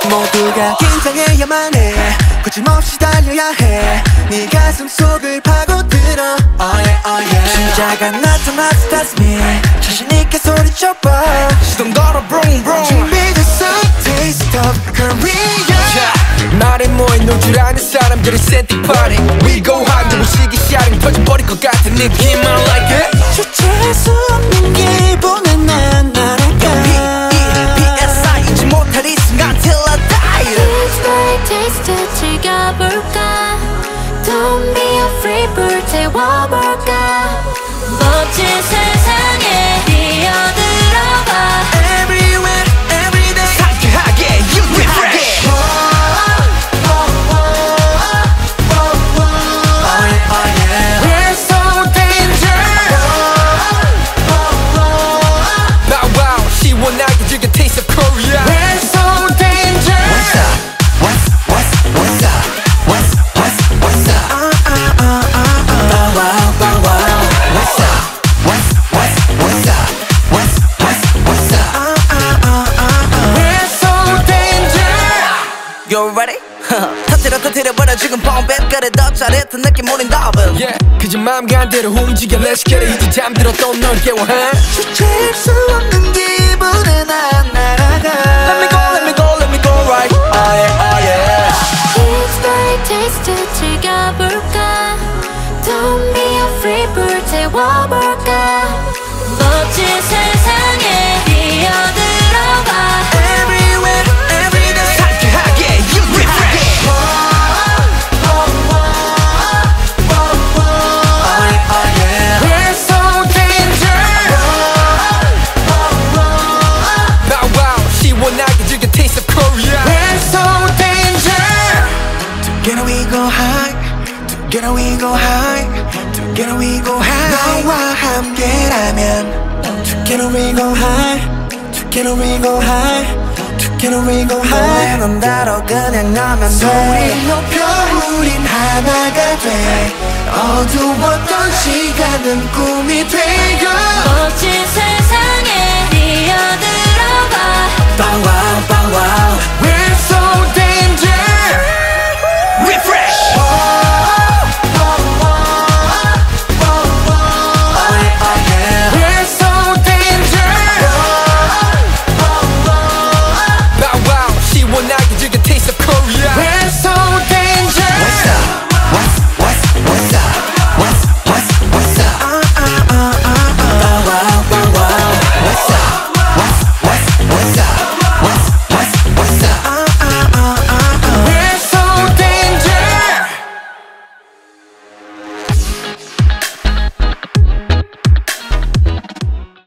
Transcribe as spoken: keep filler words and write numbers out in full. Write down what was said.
모두가 긴장해야만 해 거침없이 달려야 해 네 가슴 속을 파고들어 oh yeah, oh yeah. 진짜가 나타났어 that's me 자신있게 소리쳐봐 시동 걸어 brum brum 준비됐어 taste of Korea yeah. 말에 모인 놀 줄 아는 사람들의 센티 파티 We go hard 너무 시기시하게 터져버릴 것 같은 느낌 I like it 주체할 수 없는 기분에 난 날아가 P E S I 잊지 못할 이 순간 till I die It's like taste it 즐겨볼까 Don't be afraid 불태워볼까 멋진 세상에 뛰어들어봐 Everywhere, everyday 상쾌하게, 유쾌하게 We're so dangerous Bow wow, 시원하게 즐겨 taste of Korea We're so dangerous What's up, what's, what's, what's up What's, what's, what's up uh, uh, uh, uh, uh. Bow wow, bow wow What's up, what's, what's, what's up What's, what's, what's up uh, uh, uh, uh, uh. We're so dangerous You ready? 터뜨려 터뜨려 버려 지금 펌백 그래 더 짜릿한 느낌 우린 더블 yeah. 그저 마음 간대로 움직여 Let's get it 이제 잠들었던 널 깨워해 주체할 수 없는 기분에 난 날아가 Let me go let me go let me go right Oh yeah oh yeah It's like taste it 즐겨볼까 Don't be afraid 불태워볼까 멋진 세상에 뛰어들어봐 Everywhere everyday 상쾌하게 유쾌하게 We're so dangerous Bow wow 시원하게 즐겨 taste of Korea We're so dangerous Together we go high Together we go high Together we go high 너와 함께라면 Together we go high Together we go high Together we go high 넌 따로 그냥 나면 돼 소리 높여 우린 하나가 돼 어두웠던 시간은 꿈이 되고 멋진 세상에 뛰어들어봐 Bow wow, bow wow